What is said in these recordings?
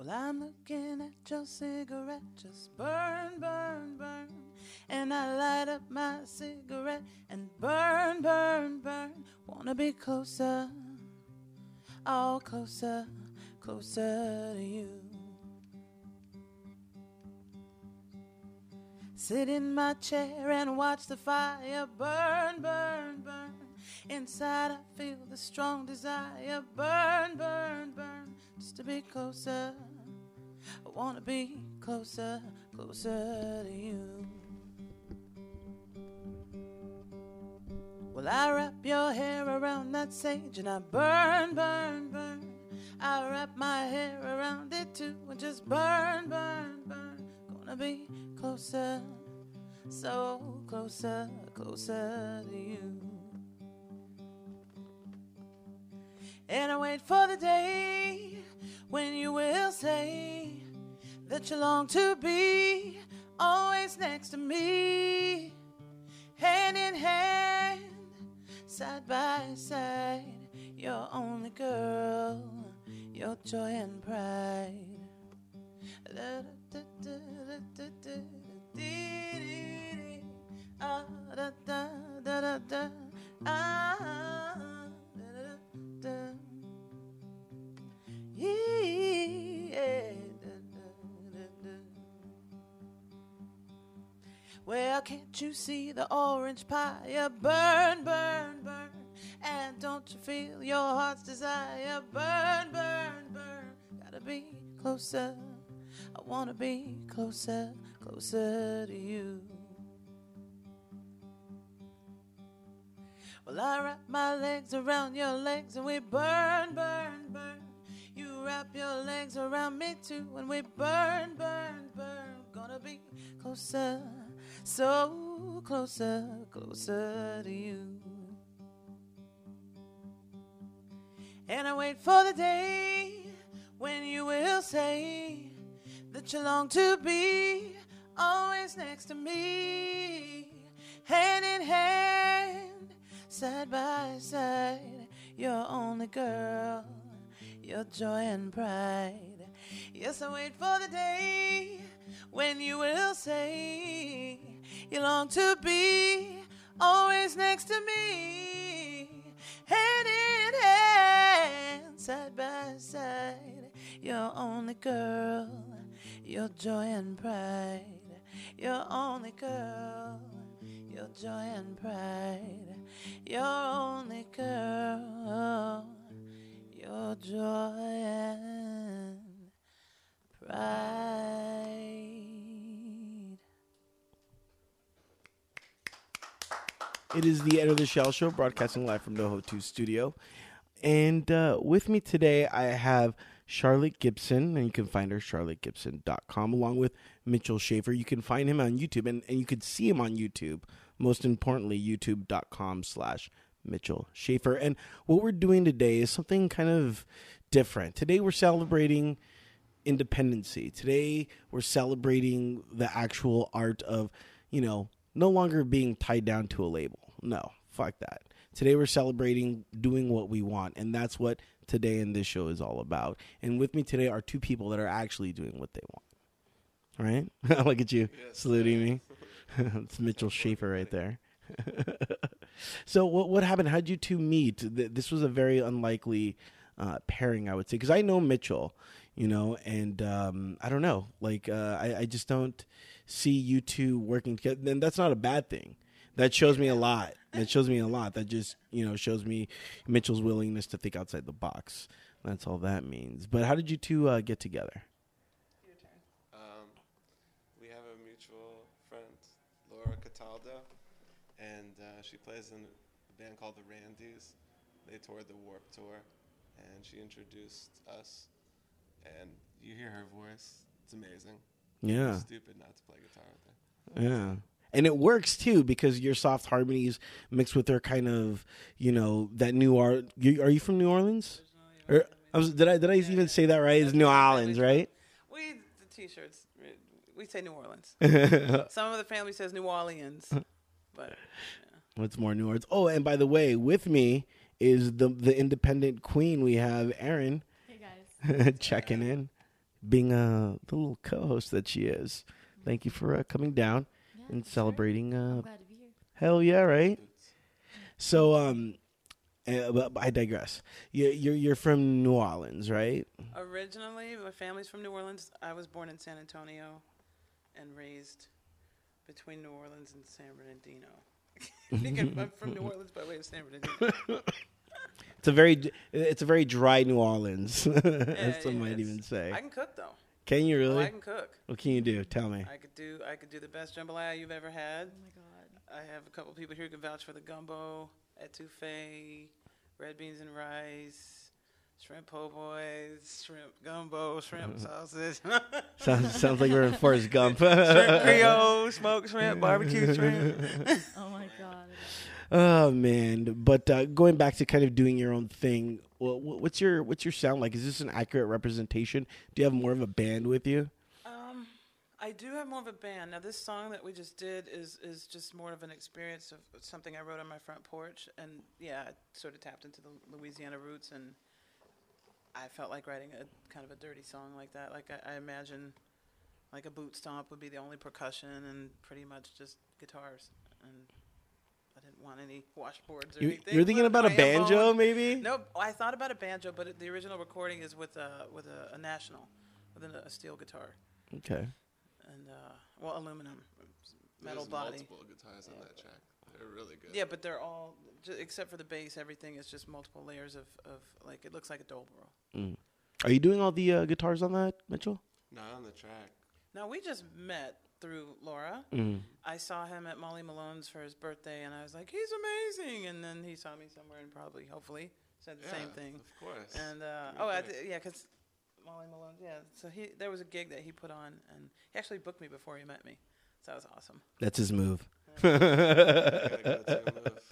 Well, I'm looking at your cigarette just burn, burn, burn. And I light up my cigarette and burn, burn, burn. Wanna be closer, all closer, closer to you. Sit in my chair and watch the fire burn, burn, burn. Inside I feel the strong desire burn, burn, burn. Just to be closer, I wanna be closer, closer to you. Well, I wrap your hair around that sage and I burn, burn, burn. I wrap my hair around it too and just burn, burn, burn. Gonna be closer, so closer, closer to you. And I wait for the day when you will say that you long to be always next to me, hand in hand, side by side, your only girl, your joy and pride. Well, can't you see the orange pie burn, burn, burn? And don't you feel your heart's desire burn, burn, burn? Gotta be closer, I wanna be closer, closer to you. Well, I wrap my legs around your legs and we burn, burn, burn. You wrap your legs around me too and we burn, burn, burn. Gonna be closer, so closer, closer to you. And I wait for the day when you will say that you long to be always next to me, hand in hand, side by side, your only girl, your joy and pride. Yes, I wait for the day when you will say you long to be always next to me, hand in hand, side by side, your only girl, your joy and pride, your only girl, your joy and pride, your only girl, your joy and pride. It is the Enter the Shell Show, broadcasting live from NoHo 2 studio. And with me today, I have Charlotte Gibson, and you can find her at charlottegibson.com, along with Mitchell Schaefer. You can find him on YouTube, and you can see him on YouTube. Most importantly, youtube.com/Mitchell Schaefer. And what we're doing today is something kind of different. Today, we're celebrating independency. Today, we're celebrating the actual art of, no longer being tied down to a label. No, fuck that. Today we're celebrating doing what we want, and that's what today in this show is all about. And with me today are two people that are actually doing what they want. All right? Look at you saluting me. It's Mitchell Schaefer right there. So what happened? How'd you two meet? This was a very unlikely pairing, I would say, because I know Mitchell, and I don't know. I just don't see you two working together. And that's not a bad thing. That shows me a lot. That just, shows me Mitchell's willingness to think outside the box. That's all that means. But how did you two get together? Your turn. We have a mutual friend, Laura Cataldo, and she plays in a band called the Randys. They toured the Warped Tour, and she introduced us. And you hear her voice. It's amazing. Yeah. It's stupid not to play guitar with her. Yeah. And it works, too, because your soft harmonies mixed with their kind of, that New Orleans. Are you from New Orleans? Did I even say that right? It's New Orleans, right? The T-shirts, we say New Orleans. Some of the family says New Orleans. But yeah. What's more New Orleans? Oh, and by the way, with me is the independent queen. We have Erin. Hey, guys. Checking in. being the little co-host that she is. Thank you for coming down Yeah, and sure. celebrating. I'm glad to be here. Hell yeah, right? So, but I digress. You're from New Orleans, right? Originally, my family's from New Orleans. I was born in San Antonio and raised between New Orleans and San Bernardino. I think I'm from New Orleans by way of San Bernardino. It's a very dry New Orleans, as some might it's- even say. I can cook though. Can you Oh, really? I can cook. What can you do? Tell me. I could do the best jambalaya you've ever had. Oh my god. I have a couple people here who can vouch for the gumbo, etouffee, red beans and rice, shrimp po' boys, shrimp gumbo, shrimp sausage, Sounds like we're in Forrest Gump. shrimp Creole, smoked shrimp, barbecue shrimp. Oh my god. Oh man! But going back to kind of doing your own thing, what's your sound like? Is this an accurate representation? Do you have more of a band with you? I do have more of a band. Now, this song that we just did is just more of an experience of something I wrote on my front porch. And, yeah, I sort of tapped into the Louisiana roots, and I felt like writing a kind of a dirty song like that. Like, I imagine, like, a boot stomp would be the only percussion and pretty much just guitars. And I didn't want any washboards or anything. You're thinking about a banjo, maybe? Nope. I thought about a banjo, but the original recording is with a National, with a steel guitar. Okay. And aluminum metal There's body. multiple guitars on that track. They're really good. Yeah, but they're all except for the bass. Everything is just multiple layers of like it looks like a dobro. Mm. Are you doing all the guitars on that, Mitchell? Not on the track. Now we just met through Laura. Mm. I saw him at Molly Malone's for his birthday, and I was like, "He's amazing!" And then he saw me somewhere and hopefully, said the same thing. Of course. And because Molly Malone, yeah. So there was a gig that he put on, and he actually booked me before he met me. So that was awesome. That's his move. Gotta go to a move.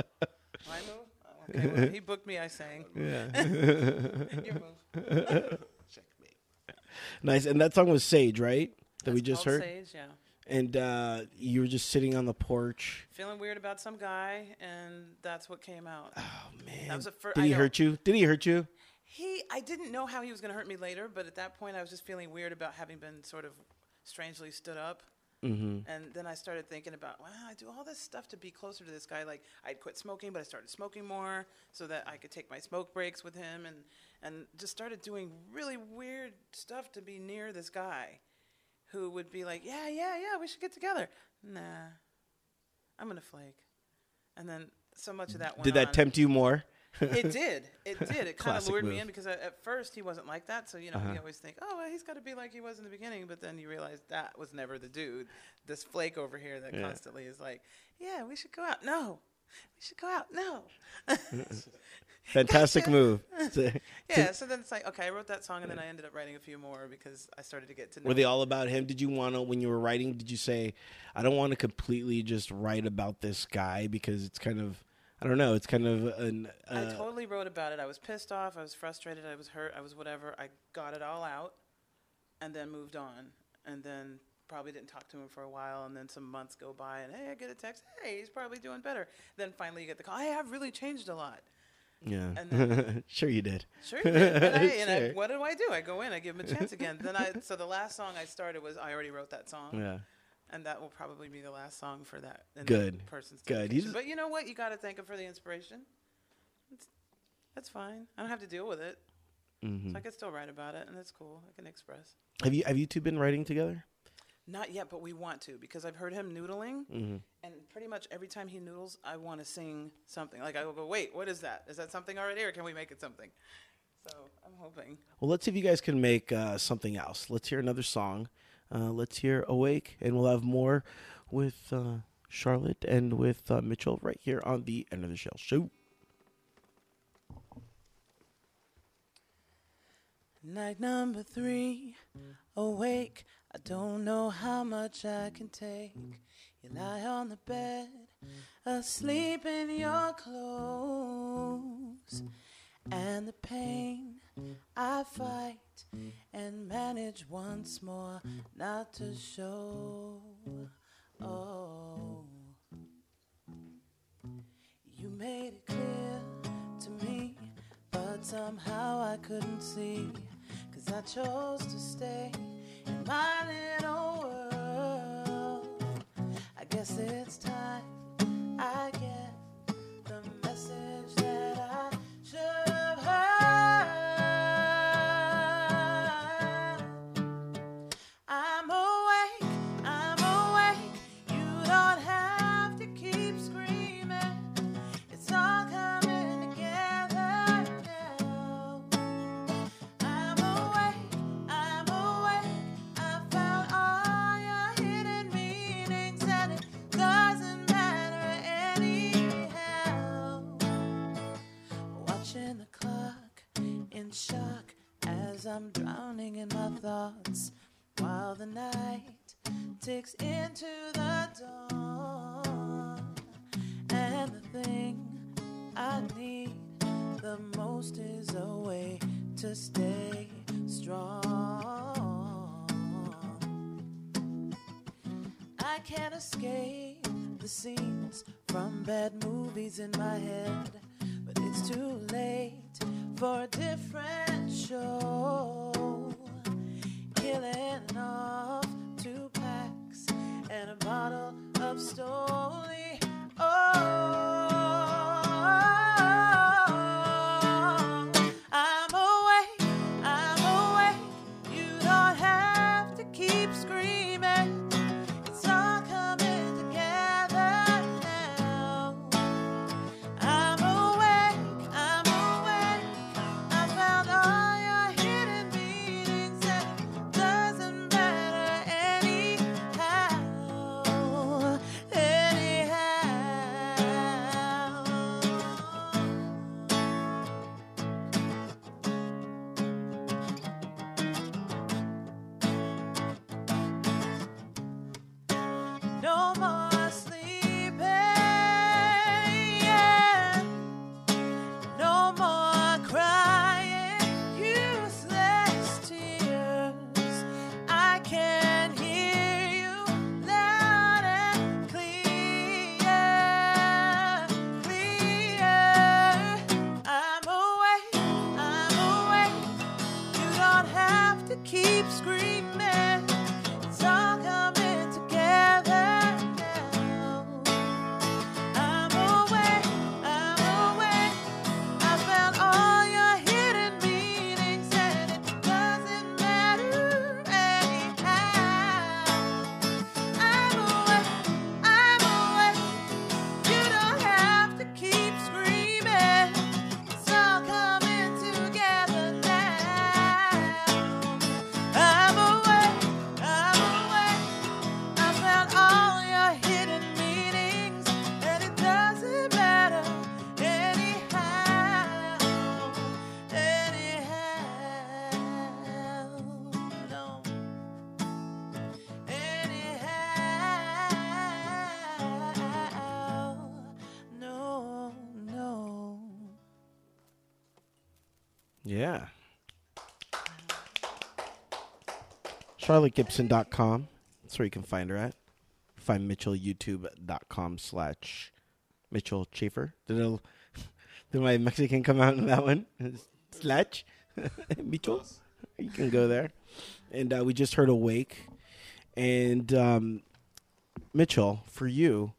My move? Oh, okay, well, he booked me, I sang. Yeah. Your move. Checkmate. Nice. And that song was Sage, right? That we That's just called heard? Sage, yeah. And you were just sitting on the porch. Feeling weird about some guy, and that's what came out. Oh, man. That was the first. Did he hurt you? Did he hurt you? I didn't know how he was going to hurt me later, but at that point I was just feeling weird about having been sort of strangely stood up. Mm-hmm. And then I started thinking about, wow, I do all this stuff to be closer to this guy. Like, I'd quit smoking, but I started smoking more so that I could take my smoke breaks with him and just started doing really weird stuff to be near this guy who would be like, yeah, we should get together. Nah, I'm going to flake. And then so much of that went Did that on. tempt you more? It did. It did. It kind of Classic lured me move. in because at first he wasn't like that. So, you always think, oh, well, he's got to be like he was in the beginning. But then you realize that was never the dude. This flake over here that constantly is like, yeah, we should go out. No. We should go out. No. Fantastic move. Yeah, so then it's like, okay, I wrote that song and then I ended up writing a few more because I started to get to know Were they all about him? Did you want to, when you were writing, did you say, I don't want to completely just write about this guy because it's kind of, I don't know, it's kind of an... I totally wrote about it. I was pissed off. I was frustrated. I was hurt. I was whatever. I got it all out and then moved on. And then probably didn't talk to him for a while. And then some months go by and, hey, I get a text. Hey, he's probably doing better. Then finally you get the call. Hey, I've really changed a lot. Yeah. And then, Sure you did. sure you did. Sure. What do? I go in. I give him a chance again. So the last song I started was I already wrote that song. Yeah. And that will probably be the last song for that. in Good. that person's Good. dedication. But you know what? You got to thank him for the inspiration. That's fine. I don't have to deal with it. Mm-hmm. So I can still write about it, and it's cool. I can express. Have you two been writing together? Not yet, but we want to because I've heard him noodling, Mm-hmm. and pretty much every time he noodles, I want to sing something. Like I will go, wait, what is that? Is that something already, or can we make it something? So I'm hoping. Well, let's see if you guys can make something else. Let's hear another song. Let's hear Awake, and we'll have more with Charlotte and with Mitchell right here on the End of the Shell Show. Night number 3, awake. I don't know how much I can take. You lie on the bed, asleep in your clothes. And the pain I fight and manage once more not to show. Oh, you made it clear to me, but somehow I couldn't see. 'Cause 'cause I chose to stay in my little world. I guess it's time I get the message that I should have heard. I'm awake, you don't have to keep screaming. It's all coming together now. I'm awake, I found all your hidden meanings, and it doesn't matter anyhow. Watching the clock in shock as I'm drowning in my thoughts, while the night ticks into the dawn. And the thing I need the most is a way to stay strong. I can't escape the scenes from bad movies in my head, but it's too late for a different show. Killing off 2 packs and a bottle of Stoli. Oh, I'm awake, you don't have to keep screaming. It's all coming together now. I'm awake, I found all your hidden meanings, and it doesn't matter anyhow. No more sleeping, yeah. No more crying useless tears. I can hear you loud and clear, clear. I'm awake, you don't have to keep screaming. It's all coming together now. I'm awake, I found all your hidden meanings, and it doesn't matter anyhow. I'm awake, you don't have to keep screaming. It's all coming together now. I'm awake, I found all your hidden meanings, and it doesn't matter anyhow, no, anyhow, no. Yeah. CharlotteGibson.com. That's where you can find her at. Find Mitchell, youtube.com/Mitchell Schaefer. Did my Mexican come out in that one? Slash? Mitchell? You can go there. And we just heard Awake. And Mitchell, for you,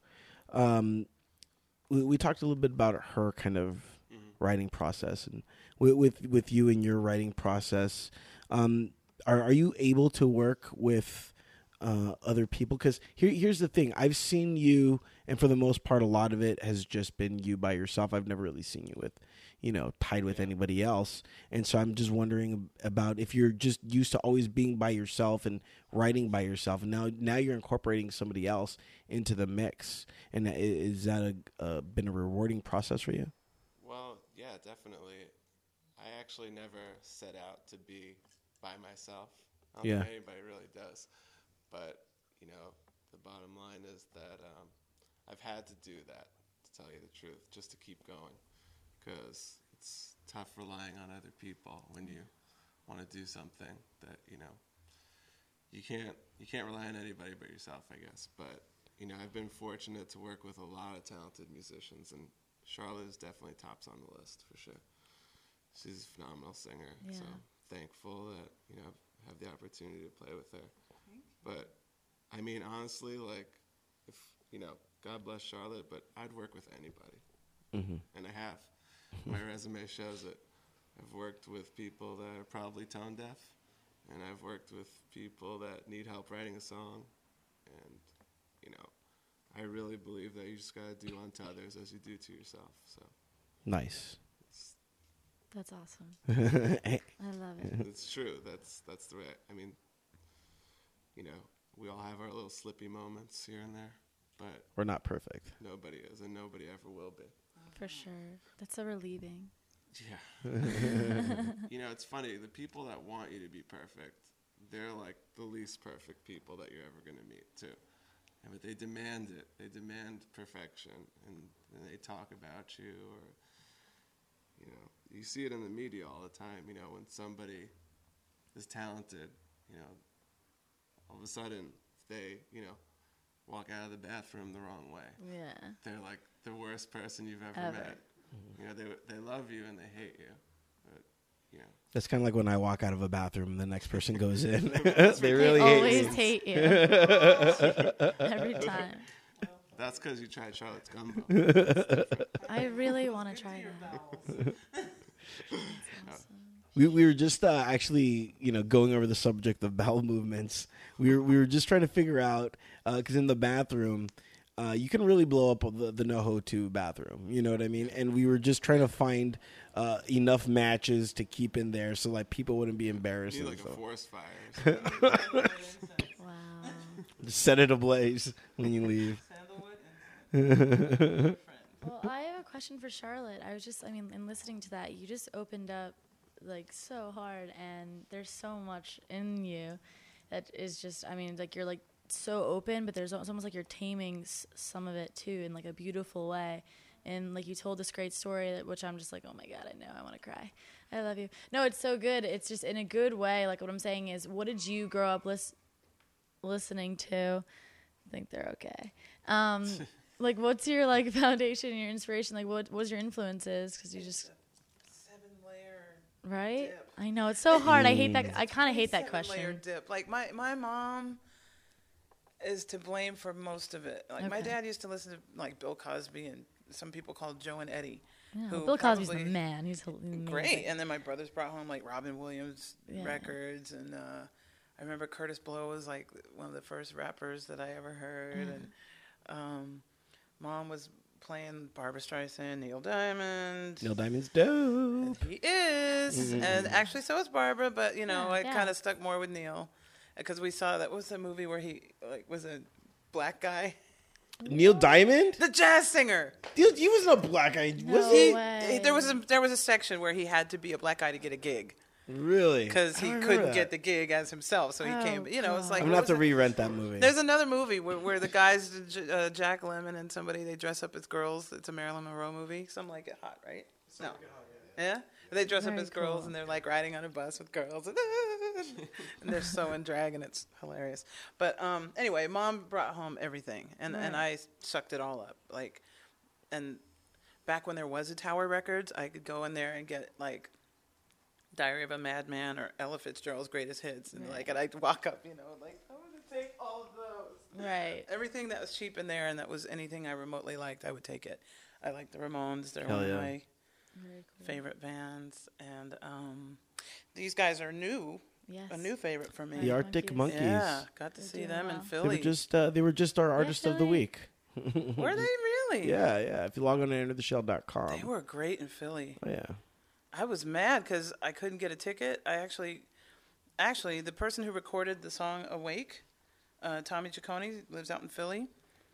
we talked a little bit about her kind of writing process. And with you and your writing process, are you able to work with other people? Because here's the thing. I've seen you, and for the most part, a lot of it has just been you by yourself. I've never really seen you with, tied with anybody else. And so I'm just wondering about if you're just used to always being by yourself and writing by yourself, and now you're incorporating somebody else into the mix. And is that been a rewarding process for you? Well, yeah, definitely. I actually never set out to be by myself. I don't think anybody really does. But, the bottom line is that I've had to do that, to tell you the truth, just to keep going. Because it's tough relying on other people when you want to do something that, you can't rely on anybody but yourself, I guess. But, I've been fortunate to work with a lot of talented musicians, and Charlotte is definitely tops on the list for sure. She's a phenomenal singer, Yeah. so thankful that, you know, I have the opportunity to play with her. But, I mean, honestly, like, if, you know, God bless Charlotte, but I'd work with anybody. And I have. My resume shows it. I've worked with people that are probably tone deaf, and I've worked with people that need help writing a song. And, you know, I really believe that you just got to do unto others as you do to yourself. So Nice. That's awesome. I love it. it's true. That's the right. I mean, you know, we all have our little slippy moments here and there, but We're not perfect. nobody is, and nobody ever will be. For sure. That's so relieving. Yeah. You know, it's funny. The people that want you to be perfect, they're like the least perfect people that you're ever going to meet, too. But they demand it. They demand perfection, and they talk about you, or, you know, you see it in the media all the time. You know, when somebody is talented, you know, all of a sudden they, you know, walk out of the bathroom the wrong way. Yeah. They're like the worst person you've ever met. You know, they love you and they hate you. But, you know. That's kind of like when I walk out of a bathroom and the next person goes in. They They really always hate me. hate you. Every time. That's because you tried Charlotte's Gumbo. I really want to try that. We were just actually, you know, going over the subject of bowel movements. We were just trying to figure out, because in the bathroom, you can really blow up the NoHo 2 bathroom. You know what I mean? And we were just trying to find enough matches to keep in there so like people wouldn't be embarrassed. You need and like a stuff. forest fire. Or something. Wow. Just set it ablaze when you leave. Well, I have a question for Charlotte. In listening to that, you just opened up like so hard, and there's so much in you that is just, like you're like so open, but there's almost like you're taming some of it too in like a beautiful way. And like you told this great story which I'm just like, oh my God, I know, I want to cry. I love you. No, it's so good. It's just in a good way. Like what I'm saying is, what did you grow up listening to? I think they're okay. Like what's your like foundation, your inspiration? Like what was your influences? Because you just 7-layer right. dip. I know it's so hard. I hate that. I kind of hate that 7-layer question. dip. Like my mom is to blame for most of it. Like my Okay. dad used to listen to like Bill Cosby and some people called Joe and Eddie. Yeah, who Bill Cosby's the probably- man. He's amazing. Great. And then my brothers brought home like Robin Williams Yeah. records, and I remember Curtis Blow was like one of the first rappers that I ever heard, and Mom was playing Barbra Streisand, Neil Diamond. Neil Diamond's dope. He is, and actually so is Barbara, but you know, I Yeah. kind of stuck more with Neil because we saw that was the movie where he like was a black guy, Neil Diamond? the jazz singer. Dude, he was a black guy. Was No he? way. There was a section where he had to be a black guy to get a gig Really? because I he don't couldn't remember get that. the gig as himself, so he Oh, came. You know, it's God. like I'm going to what have to was it? re-rent that movie. There's another movie where the guys, Jack Lemmon and somebody, they dress up as girls. It's a Marilyn Monroe movie. Some Like It Hot, right? No. Yeah? They dress up Very as girls cool. and they're like riding on a bus with girls. And they're so in drag and it's hilarious. But anyway, Mom brought home everything and I sucked it all up. Like, and back when there was a Tower Records, I could go in there and get like Diary of a Madman or Ella Fitzgerald's Greatest Hits. And Right. and I'd walk up, like, I want to take all of those. Right. Everything that was cheap in there and that was anything I remotely liked, I would take it. I like the Ramones. They're Hell one yeah. of my Very cool. favorite bands. And these guys are new. Yes. A new favorite for me. The Arctic Monkeys. Monkeys. Yeah, got to They're see doing them in well. Philly. They were just our artist of the Philly? week. Were they really? Yeah. If you log on to entertheshell.com. They were great in Philly. Oh, yeah. I was mad because I couldn't get a ticket. I actually, the person who recorded the song "Awake," Tommy Ciccone, lives out in Philly.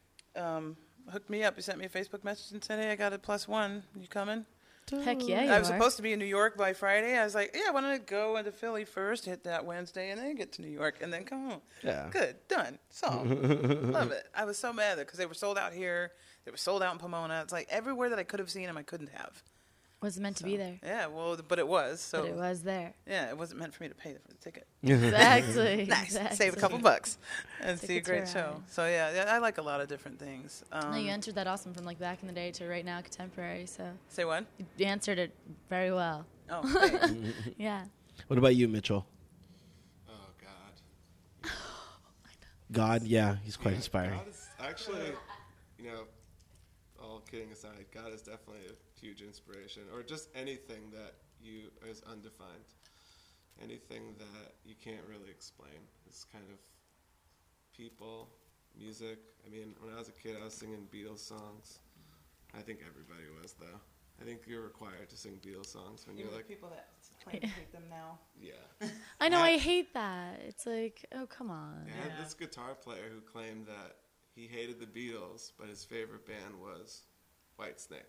Hooked me up. He sent me a Facebook message and said, "Hey, I got a +1. You coming?" Heck yeah, you I was are. supposed to be in New York by Friday. I was like, "Yeah, I want to go into Philly first, hit that Wednesday, and then get to New York, and then come home." Yeah. Good, done. So, love it. I was so mad because they were sold out here. They were sold out in Pomona. It's like everywhere that I could have seen them, I couldn't have. Was meant to be there, Yeah, well, but it was. So but it was there. yeah, it wasn't meant for me to pay for the ticket. Exactly. Nice. Exactly. Save a couple bucks and see a Tickets are great show. right. So yeah, I like a lot of different things. No, you answered that awesome from like back in the day to right now contemporary. So Say what? you answered it very well. Oh, thanks. Yeah. What about you, Mitchell? Oh God. God, yeah, he's quite Yeah, inspiring. God is actually, you know, all kidding aside, God is definitely a huge inspiration, or just anything that you is undefined, anything that you can't really explain. It's kind of people, music. I mean, when I was a kid, I was singing Beatles songs. I think everybody was, though. I think you're required to sing Beatles songs when Even you're the like, people that claim to hate them now. yeah. I know, I- I hate that. It's like, oh, come on. I had Yeah. this guitar player who claimed that he hated the Beatles, but his favorite band was Whitesnake.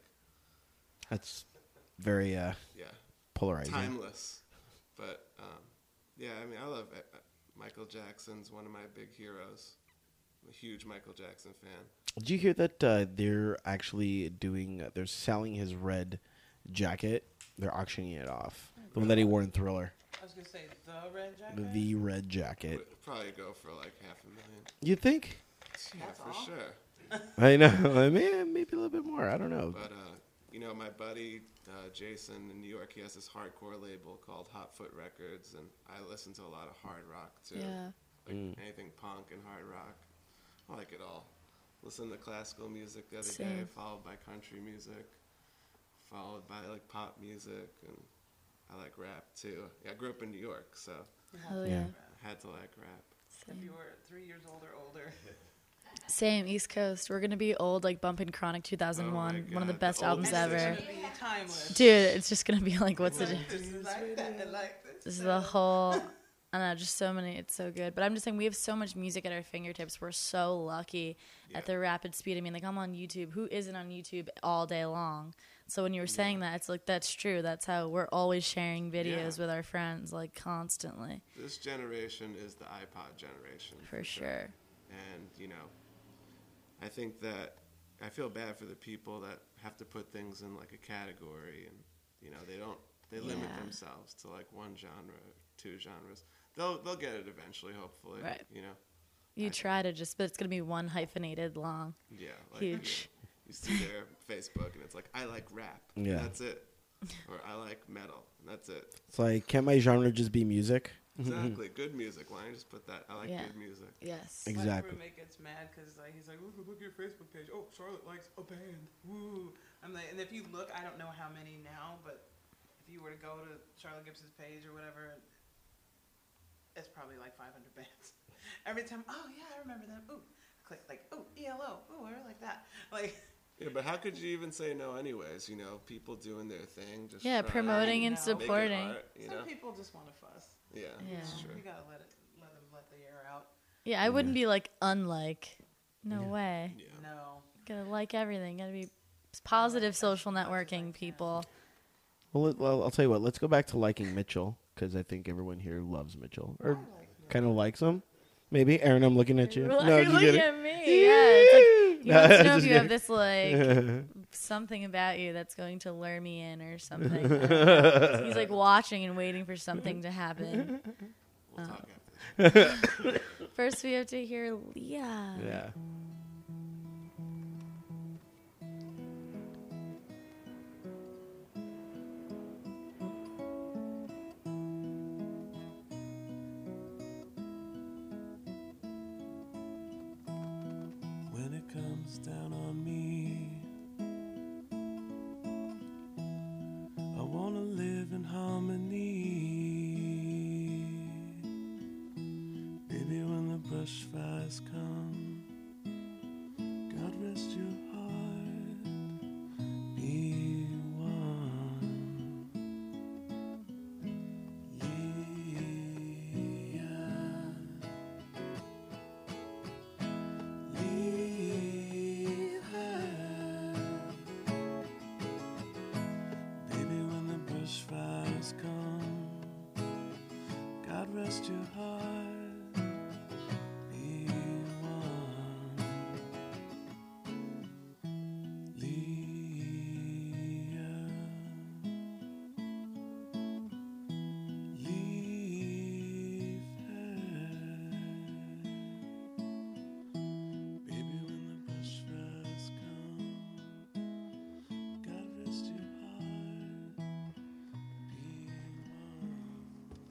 That's very Yeah, polarizing. timeless. But yeah, I mean, I love it. Michael Jackson's one of my big heroes. I'm a huge Michael Jackson fan. Did you hear that they're actually they're selling his red jacket? They're auctioning it off. The one that he wore in Thriller. I was gonna say the red jacket. The red jacket. Would probably go for like $500,000. You think? Yeah, That's for all? sure. I know. I mean, maybe a little bit more. I don't know. But you know, my buddy Jason in New York, he has this hardcore label called Hotfoot Records, and I listen to a lot of hard rock too. Yeah. Like anything punk and hard rock. I like it all. Listen to classical music the other day, Same. followed by country music, followed by like pop music, and I like rap too. Yeah, I grew up in New York, so Oh, Yeah. yeah. I had to like rap. If you were 3 years old or older. Same, East Coast. We're going to be old, like Bumpin' Chronic 2001. Oh my one of the God, best the albums oldest It's ever. gonna be timeless. Dude, it's just going to be like, what's the Like, this is like that, and like this. This is the whole, I don't know, just so many. It's so good. But I'm just saying, we have so much music at our fingertips. We're so lucky at the rapid speed. I mean, like, I'm on YouTube. Who isn't on YouTube all day long? So when you were saying that, it's like, that's true. That's how we're always sharing videos Yeah. with our friends, like, constantly. This generation is the iPod generation. For sure. And, you know, I think that I feel bad for the people that have to put things in like a category and, you know, they limit Yeah. themselves to like one genre, 2 genres. They'll get it eventually, hopefully. Right. You know? You try to just, but it's going to be one hyphenated long. Yeah. Like, Huge. You see their Facebook and it's like, I like rap. Yeah. And that's it. Or I like metal. And that's it. It's like, can't my genre just be music? Exactly. Good music. Why don't you just put that? I like Yeah. good music. Yes. Exactly. My roommate gets mad because he's like, "Ooh, look at your Facebook page. Oh, Charlotte likes a band. Woo!" I'm like, and if you look, I don't know how many now, but if you were to go to Charlotte Gibson's page or whatever, it's probably like 500 bands. Every time, oh yeah, I remember them. Ooh, click like, ooh, ELO. Ooh, I really like that. Like, Yeah, but how could you even say no anyways? You know, people doing their thing. Just Yeah, trying to promoting and Make it make it supporting. art, you know? some people just want to fuss. Yeah, Yeah. that's true. You gotta let them let the air out. Yeah, I wouldn't be like unlike. No way. Yeah. No. Gotta like everything. Gotta be positive social networking, people. Well, I'll tell you what. Let's go back to liking Mitchell because I think everyone here loves Mitchell or kind of likes him. Maybe Aaron, I'm looking at you. You're just looking kidding. at me. Yeah, it's like you No, want to know if just you have kidding. this like something about you that's going to lure me in or something. I don't know. He's like watching and waiting for something to happen. We'll talk after this. First, we have to hear Leah. Yeah. When it comes down on me, I wanna live in harmony. Baby, when the brush fires come, God rest your heart, be one. Leave her. Baby, when the brush fires come, God rest your heart, be one. Leave her. Baby, when the brush fires come, God rest your heart, be one.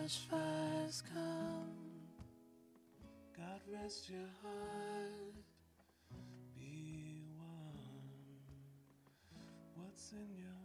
brush fires come. God rest your heart. Be one. What's in your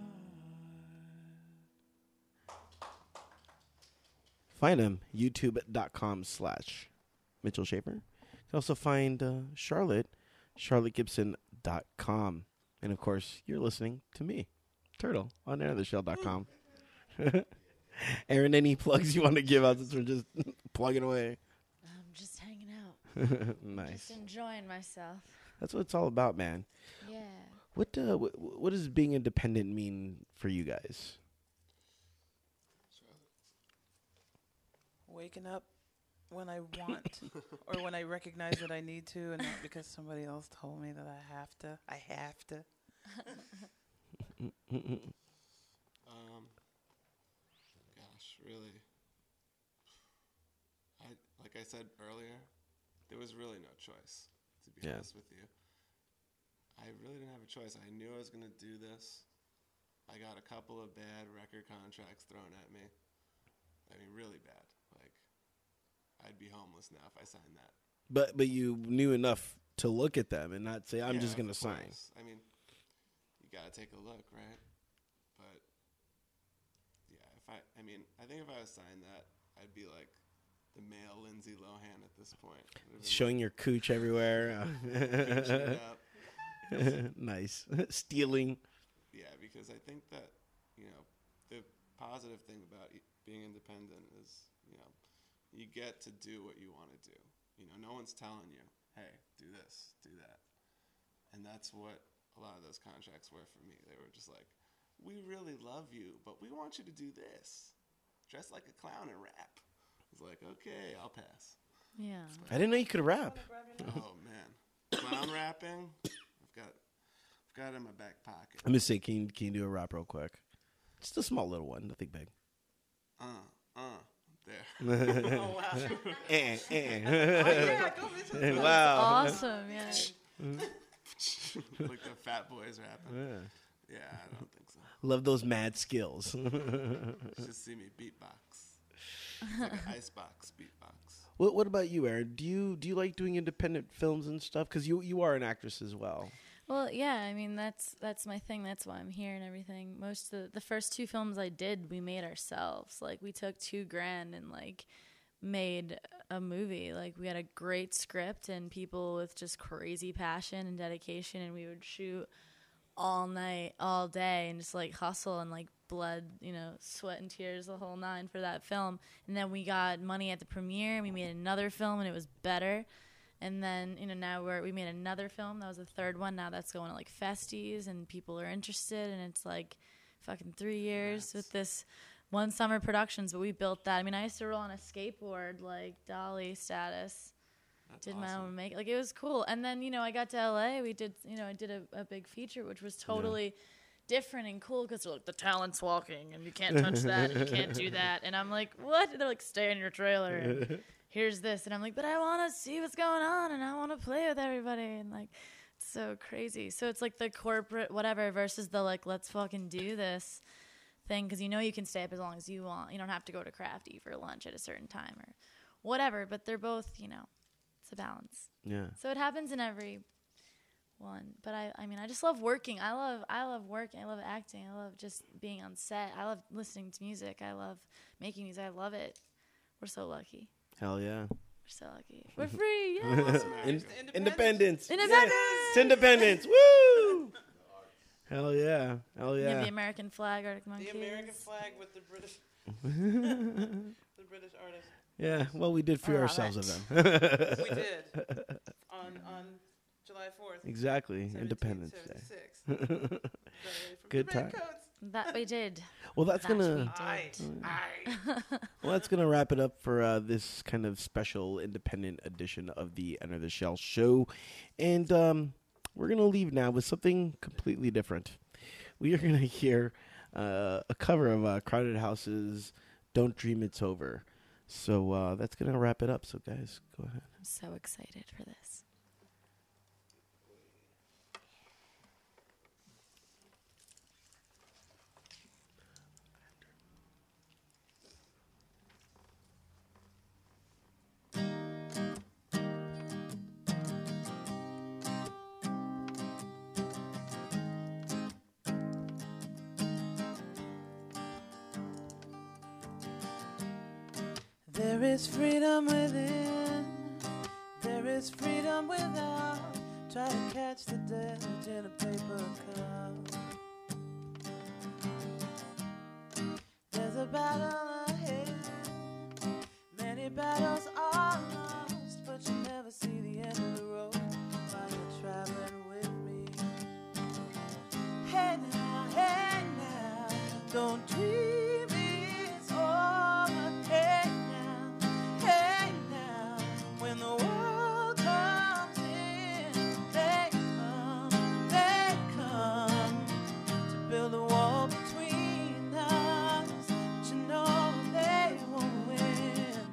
heart? Find him, youtube.com/Mitchell Schaefer. You can also find Charlotte, charlottegibson.com. And of course, you're listening to me, Turtle, on airtheshell.com. Aaron, any plugs you want to give out since we're just plugging away? I'm just hanging out. Nice. Just enjoying myself. That's what it's all about, man. Yeah. What does being independent mean for you guys? Waking up when I want or when I recognize that I need to, and not because somebody else told me that I have to. Gosh, really. Like I said earlier, there was really no choice, to be honest with you. I really didn't have a choice. I knew I was going to do this. I got a couple of bad record contracts thrown at me. I mean, really bad. Like, I'd be homeless now if I signed that. But you knew enough to look at them and not say, I'm just going to sign. I mean, you got to take a look, right? But, yeah, I think if I was signed that, I'd be like the male Lindsay Lohan at this point. Showing your cooch everywhere. Cooching it up. Nice. Stealing. Yeah, because I think that, the positive thing about being independent is, you get to do what you want to do. No one's telling you, hey, do this, do that. And that's what a lot of those contracts were for me. They were just like, we really love you, but we want you to do this. Dress like a clown and rap. I was like, okay, I'll pass. Yeah. I didn't know you could rap. Oh, man. Clown rapping, I've got it in my back pocket. I'm just saying, can you do a rap real quick? Just a small little one, nothing big. There. Oh, wow. Wow. Awesome, yeah. Like the Fat Boys rapping. Yeah, I don't think so. Love those mad skills. Just see me beatbox. It's like an icebox beatbox. What about you, Aaron? Do you like doing independent films and stuff? Because you are an actress as well. Well, yeah, I mean, that's my thing. That's why I'm here and everything. Most of the first 2 films I did, we made ourselves. Like, we took $2,000 and, like, made a movie. Like, we had a great script and people with just crazy passion and dedication, and we would shoot all night, all day, and just, like, hustle and, like, blood, sweat and tears, the whole 9 for that film. And then we got money at the premiere, and we made another film, and it was better. And then, now we made another film. That was the 3rd one. Now that's going to, like, festies, and people are interested. And it's, like, fucking 3 years with this One Summer Productions. But we built that. I mean, I used to roll on a skateboard, like, dolly status. That's Did awesome. my own make. Like, it was cool. And then, I got to L.A. We did, I did a big feature, which was totally different and cool because they're like, the talent's walking, and you can't touch that, and you can't do that. And I'm like, what? And they're like, stay in your trailer. And here's this. And I'm like, but I want to see what's going on, and I want to play with everybody. And, like, it's so crazy. So it's like the corporate whatever versus the, like, let's fucking do this thing. Because you can stay up as long as you want. You don't have to go to Crafty for lunch at a certain time or whatever. But they're both, it's a balance. Yeah. So it happens in every one. But I just love working. I love working. I love acting. I love just being on set. I love listening to music. I love making music. I love it. We're so lucky. Hell yeah. We're so lucky. We're free. Yeah. Independence. Independence. Yes. It's independence. Woo! Hell yeah. Hell You have yeah. the American flag, Arctic Monkeys. The American flag with the British, the British artist. Yeah. Well, we did free I love ourselves it. of them. We did on July 4th. Exactly. Independence Day. 1776. Good time. That we did. Well, that's That gonna. we Aye. did. Well, that's gonna wrap it up for this kind of special independent edition of the Enter the Shell show, and we're gonna leave now with something completely different. We are gonna hear a cover of Crowded House's "Don't Dream It's Over." So that's gonna wrap it up. So guys, go ahead. I'm so excited for this. There is freedom within, there is freedom without. Try to catch the deluge in a paper cup. There's a battle ahead, many battles are lost, but you never see the end of the road while you're traveling with me. Hey now, don't dream it's over. Hey now, when the world comes in, they come to build a wall between us, but you know they won't win.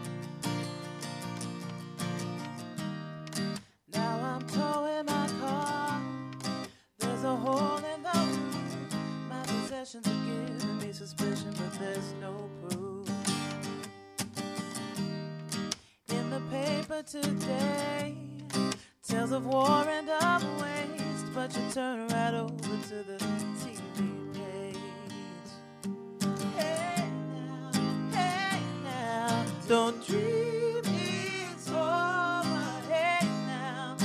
Now I'm towing my car, there's a hole in the roof. My possessions are giving me suspicion, but there's no proof. In the paper today, tales of war and of waste, but you turn right over to the TV page. Hey now, don't dream it's over. Hey now,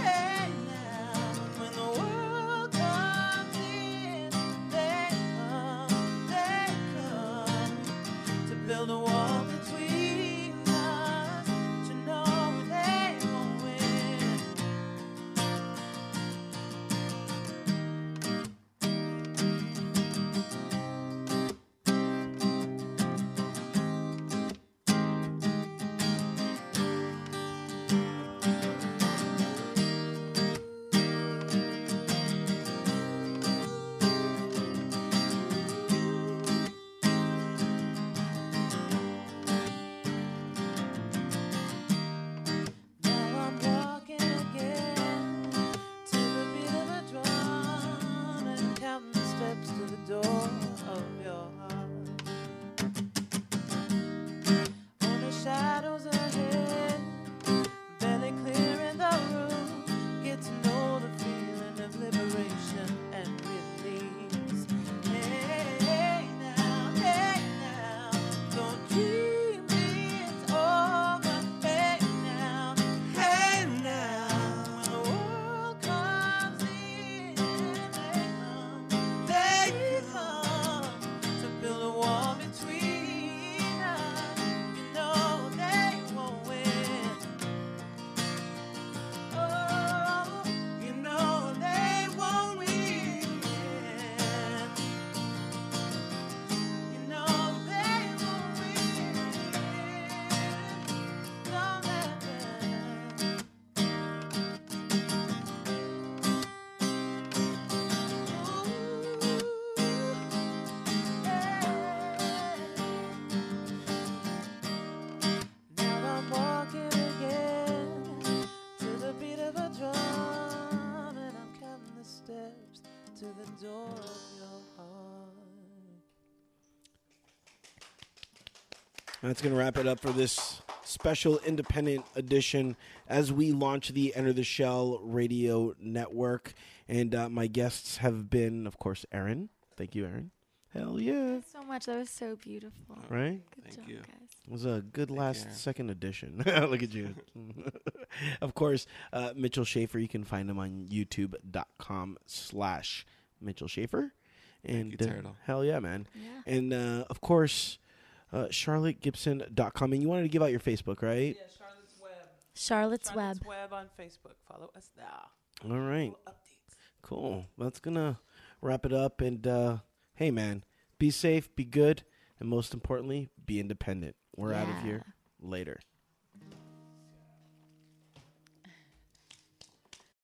when the world comes in, they come to build a wall between us, but you know they won't win. Now I'm walking again to the beat of a drum and counting the steps to the door of your heart. Only shadows ahead, barely clear in the room. Get to know the feeling of liberation and release. Hey now, don't dream it's over. Hey now, when the world comes in, they come to build a wall between us. You know they won't win. Oh, you know they won't win. You know they won't win. Don't let them. Now I'm walking again to the beat of a drum, and I'm counting the steps to the door of your heart. That's going to wrap it up for this special independent edition as we launch the Enter the Shell radio network. And my guests have been, of course, Aaron. Thank you, Aaron. Hell yeah. Thanks so much. That was so beautiful. Right? Good Thank job, you. guys. It was a good last Aaron. second edition. Look at you. Of course, Mitchell Schaefer. You can find him on youtube.com/Mitchell Schaefer. And you, Turtle. hell yeah, man. Yeah. And of course, charlottegibson.com. And you wanted to give out your Facebook, right? Yeah, Charlotte's Web. Charlotte's Web. Charlotte's Web on Facebook. Follow us now. All right. Little updates. Cool. That's going to wrap it up. And hey, man, be safe, be good, and most importantly, be independent. We're out of Yeah. here. Later.